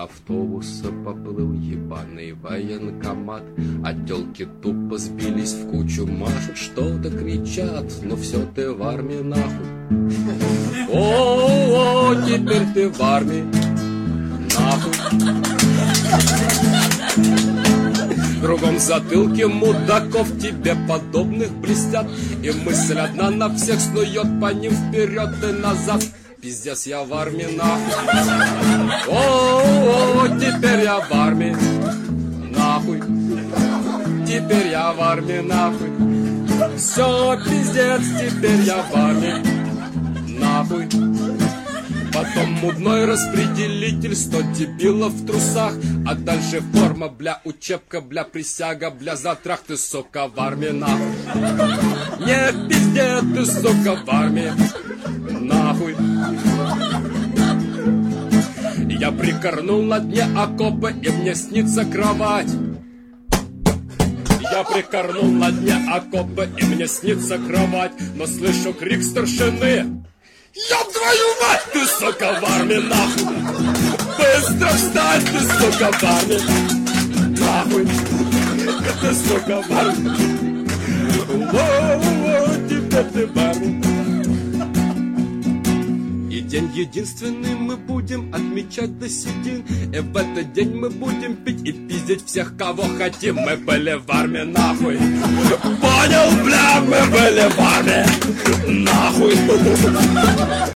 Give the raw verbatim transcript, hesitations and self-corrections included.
автобуса поплыл ебаный военкомат, а тёлки тупо сбились в кучу, машут, что-то кричат, но все ты в армии нахуй. О, -о, -о теперь ты в армии нахуй. Кругом затылки мудаков тебе подобных блестят, и мысль одна на всех снует по ним вперед и назад. Пиздец, я в армии нахуй. О, -о, -о теперь я в армии нахуй. Теперь я в армии нахуй. Все, пиздец, теперь я в армии нахуй. Потом мудной распределитель, сто дебилов в трусах, а дальше форма, бля, учебка, бля, присяга, бля, затрах, ты, сука, в армии нахуй. Не пиздец, ты, сука, в армии нахуй. Я прикорнул на дне окопа, и мне снится кровать. Я прикорнул на дне окопа, и мне снится кровать, но слышу крик старшины: ёб твою мать, ты, сука, в армии нахуй. Быстро встань, ты, сука, в армии нахуй. Ты, сука, в армии. Воу-воу, теперь ты в армии. И день единственный мы будем отмечать до седин, и в этот день мы будем пить и пиздить всех, кого хотим. Мы были в армии нахуй. Понял, бля, мы были в армии нахуй.